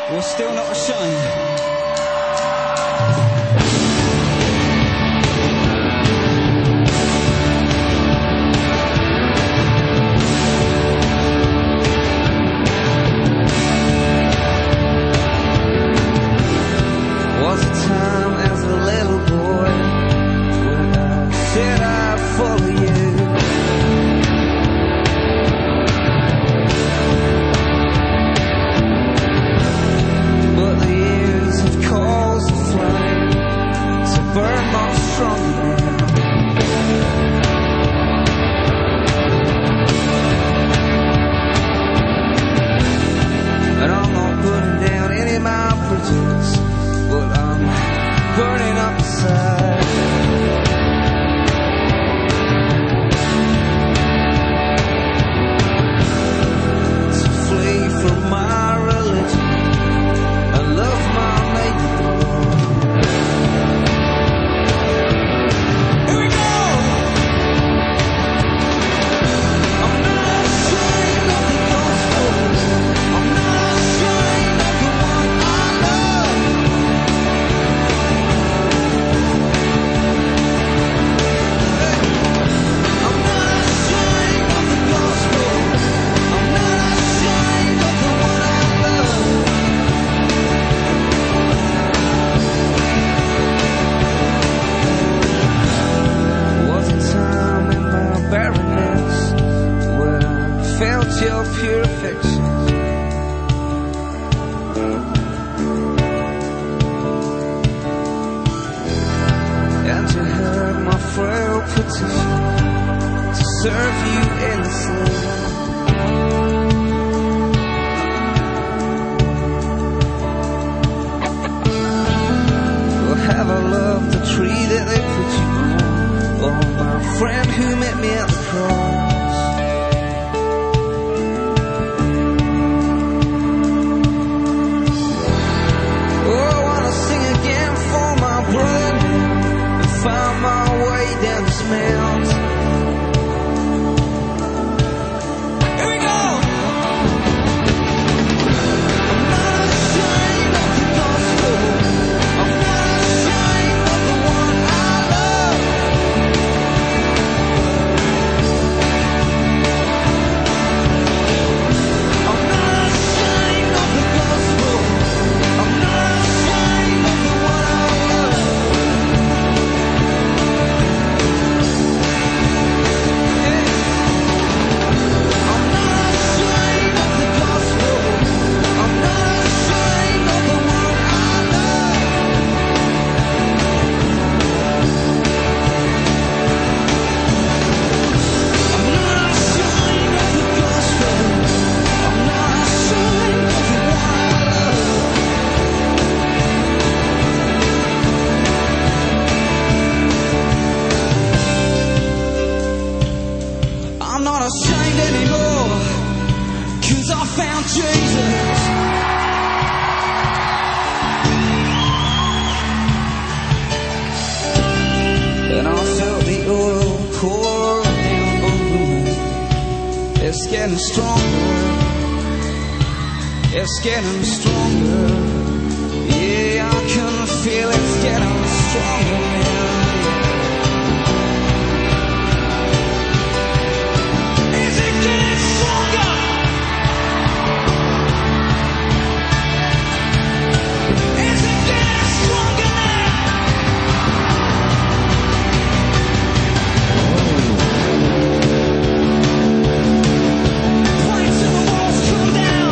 We're still not ashamed. Was a time as a little boy when I said I'd follow you. But the years have caused a flame to burn more strongly now. And I'm not putting down any of my bridges, but I'm burning up inside. To flee from my religion and love my neighbor. Here we go! I'm not ashamed of the gospel. I'm not ashamed of the one I love. I'm not ashamed of the gospel. I'm not ashamed of the one I love. Was a time in my barrenness when I felt your pure affection. And you heard my frail petition to serve you endlessly. Well, have I loved the tree that they put you on, or my friend who met me at the cross? Oh, I wanna sing again for my brother and find my way down this mountain. Here we go! I'm not ashamed of the gospel. I'm not ashamed of the one I love. I'm not ashamed of the gospel. I'm not ashamed of the one I love. I'm not ashamed of the gospel. I'm not ashamed of the one I love. I'm not ashamed of the gospel. I'm not ashamed of the one I love. I'm not ashamed anymore, 'cause I found Jesus. And I felt the oil pour down over me. It's getting stronger. It's getting stronger. Yeah, I can feel it's getting stronger now. Is it getting stronger? Is it getting stronger now? Planks in the walls come down.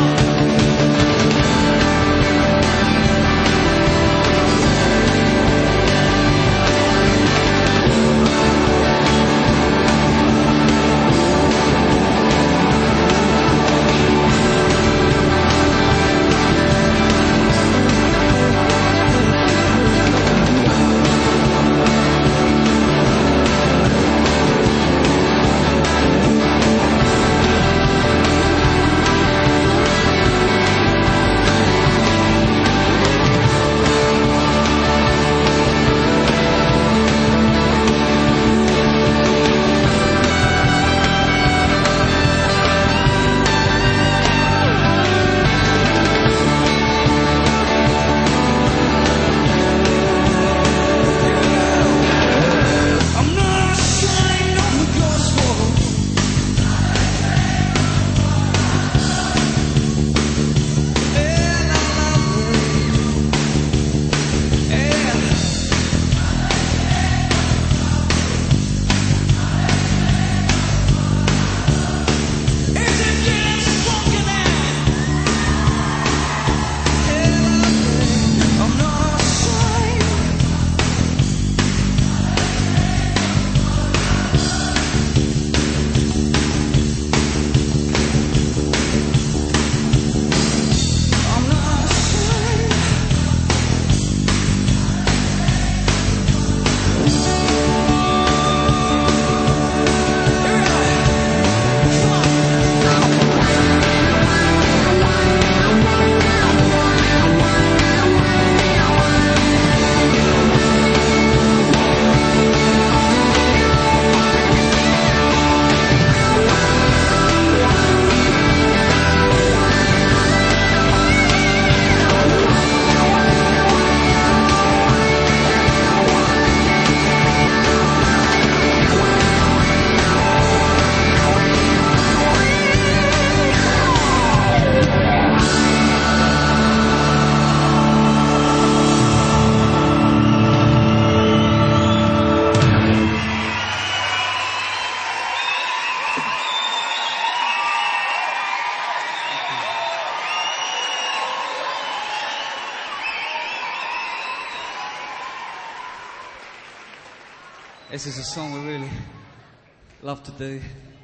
This is a song we really love to do.